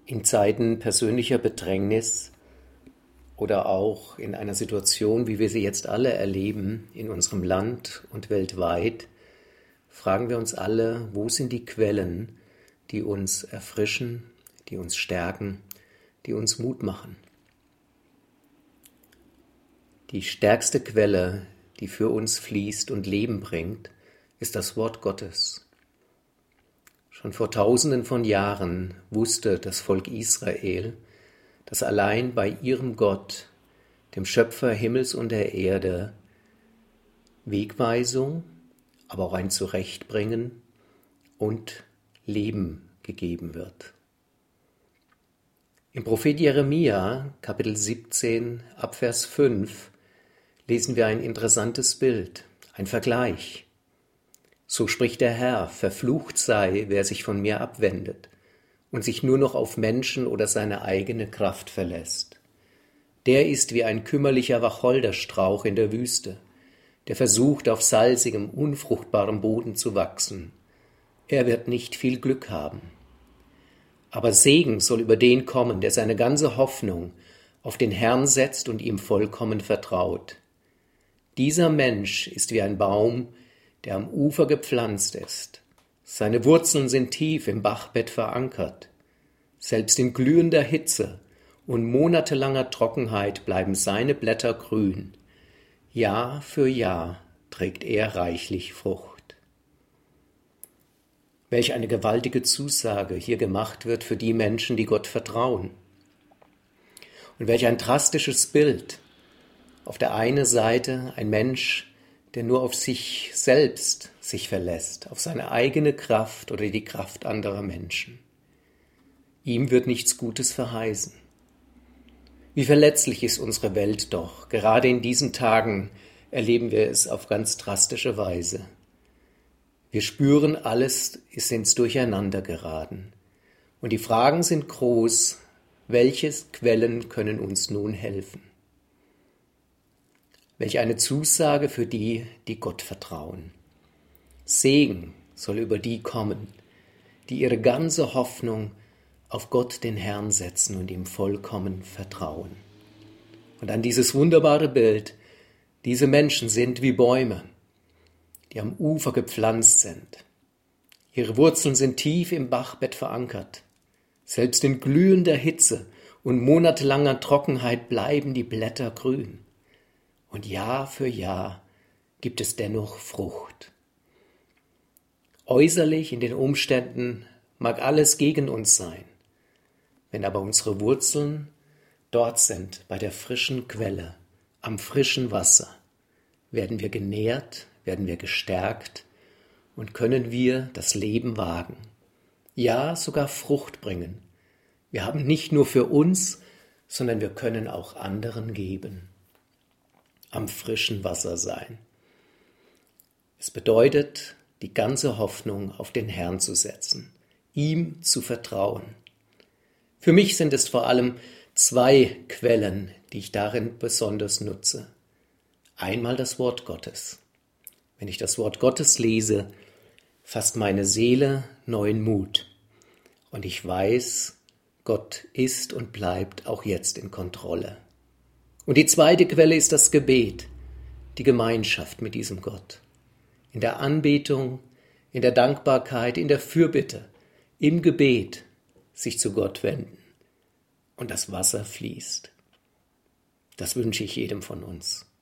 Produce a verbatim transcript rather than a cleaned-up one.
In Zeiten persönlicher Bedrängnis oder auch in einer Situation, wie wir sie jetzt alle erleben, in unserem Land und weltweit, fragen wir uns alle, wo sind die Quellen, die uns erfrischen, die uns stärken, die uns Mut machen. Die stärkste Quelle, die für uns fließt und Leben bringt, ist das Wort Gottes. Schon vor Tausenden von Jahren wusste das Volk Israel, dass allein bei ihrem Gott, dem Schöpfer Himmels und der Erde, Wegweisung, aber auch ein Zurechtbringen und Leben gegeben wird. Im Prophet Jeremia, Kapitel siebzehn, Abvers fünf, lesen wir ein interessantes Bild, ein Vergleich. So spricht der Herr, verflucht sei, wer sich von mir abwendet und sich nur noch auf Menschen oder seine eigene Kraft verlässt. Der ist wie ein kümmerlicher Wacholderstrauch in der Wüste, der versucht, auf salzigem, unfruchtbarem Boden zu wachsen. Er wird nicht viel Glück haben. Aber Segen soll über den kommen, der seine ganze Hoffnung auf den Herrn setzt und ihm vollkommen vertraut. Dieser Mensch ist wie ein Baum, der am Ufer gepflanzt ist. Seine Wurzeln sind tief im Bachbett verankert. Selbst in glühender Hitze und monatelanger Trockenheit bleiben seine Blätter grün. Jahr für Jahr trägt er reichlich Frucht. Welch eine gewaltige Zusage hier gemacht wird für die Menschen, die Gott vertrauen. Und welch ein drastisches Bild. Auf der einen Seite ein Mensch, der nur auf sich selbst sich verlässt, auf seine eigene Kraft oder die Kraft anderer Menschen. Ihm wird nichts Gutes verheißen. Wie verletzlich ist unsere Welt doch. Gerade in diesen Tagen erleben wir es auf ganz drastische Weise. Wir spüren, alles ist ins Durcheinander geraten. Und die Fragen sind groß, welche Quellen können uns nun helfen? Welch eine Zusage für die, die Gott vertrauen. Segen soll über die kommen, die ihre ganze Hoffnung auf Gott, den Herrn, setzen und ihm vollkommen vertrauen. Und an dieses wunderbare Bild, diese Menschen sind wie Bäume, die am Ufer gepflanzt sind. Ihre Wurzeln sind tief im Bachbett verankert. Selbst in glühender Hitze und monatelanger Trockenheit bleiben die Blätter grün. Und Jahr für Jahr gibt es dennoch Frucht. Äußerlich in den Umständen mag alles gegen uns sein. Wenn aber unsere Wurzeln dort sind, bei der frischen Quelle, am frischen Wasser, werden wir genährt, werden wir gestärkt und können wir das Leben wagen. Ja, sogar Frucht bringen. Wir haben nicht nur für uns, sondern wir können auch anderen geben. Am frischen Wasser sein. Es bedeutet, die ganze Hoffnung auf den Herrn zu setzen, ihm zu vertrauen. Für mich sind es vor allem zwei Quellen, die ich darin besonders nutze. Einmal das Wort Gottes. Wenn ich das Wort Gottes lese, fasst meine Seele neuen Mut. Und ich weiß, Gott ist und bleibt auch jetzt in Kontrolle. Und die zweite Quelle ist das Gebet, die Gemeinschaft mit diesem Gott. In der Anbetung, in der Dankbarkeit, in der Fürbitte, im Gebet sich zu Gott wenden. Und das Wasser fließt. Das wünsche ich jedem von uns.